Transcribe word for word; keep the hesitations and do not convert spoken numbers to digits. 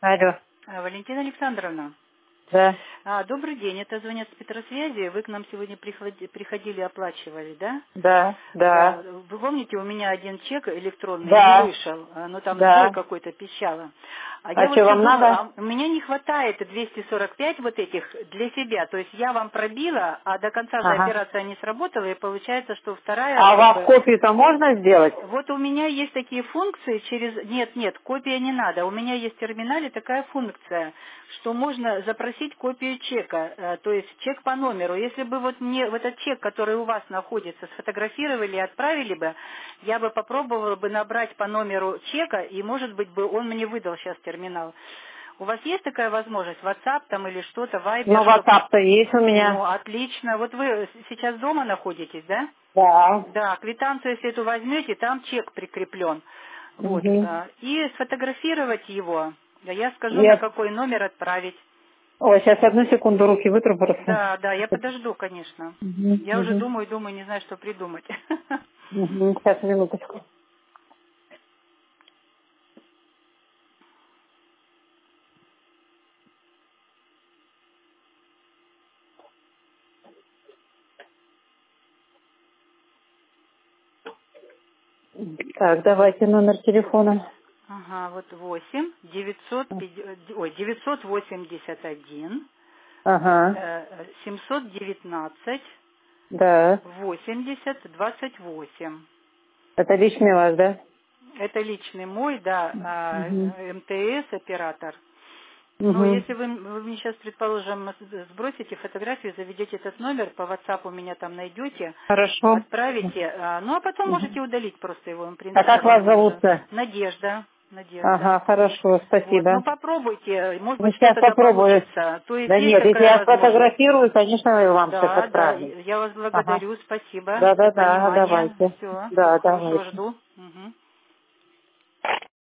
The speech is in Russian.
Алло. А, Валентина Александровна, Да. а, добрый день, это звонят с Петросвязи, вы к нам сегодня приходи- приходили, оплачивали, да? Да. Да, Да. вы помните, у меня один чек электронный не Да. вышел, а, ну там сбой Да. какой-то пищало. А А я вот что, все вам думаю, надо? а у меня не хватает двести сорок пять вот этих для себя, то есть я вам пробила, а до конца же Ага. операция не сработала, и получается, что вторая А у как вас бы... копию-то можно сделать? Вот у меня есть такие функции через... Нет, нет, копия не надо. У меня есть в терминале такая функция, что можно запросить копию чека, э, то есть чек по номеру. Если бы вот мне вот этот чек, который у вас находится, сфотографировали и отправили бы, я бы попробовала бы набрать по номеру чека, и, может быть, бы он мне выдал сейчас терминал. У вас есть такая возможность? WhatsApp там или что-то, Viber, Ну, чтобы... WhatsApp-то есть у Ну, меня. отлично. Вот вы сейчас дома находитесь, да? Да. Да, квитанцию, если эту возьмете, там чек прикреплен. Вот. Угу. а, И сфотографировать его. Да, я скажу, на Я... какой номер отправить. Ой, сейчас одну секунду руки вытру просто. Да, да, я подожду, конечно. Угу. Я уже Угу. думаю, думаю, не знаю, что придумать. Угу. Сейчас, минуточку. Так, давайте номер телефона. Ага, вот восемь девятьсот пятьдесят, ой, девятьсот восемьдесят один Ага. э, семьсот девятнадцать Да. восемьдесят двадцать восемь. Это личный ваш, да? Это личный мой, да, а, Угу. МТС оператор. Но Угу. если вы, вы мне сейчас, предположим, сбросите фотографию, заведете этот номер, по WhatsApp у меня там найдете, Хорошо. отправите, а, ну а потом Угу. можете удалить просто его, в А принципе, как вам вас не нужен. зовут-то? Надежда, Надежда. Ага, хорошо, Вот, ну спасибо. попробуйте, может Ну, быть сейчас что-то да попробую. получится. То есть Да есть нет, если такая я возможность. сфотографирую, конечно, я вам сейчас Да, да, отправлю. я вас Ага. благодарю, спасибо за Да-да-да, понимание. давайте. Все, всего Да, хорошего давайте. жду.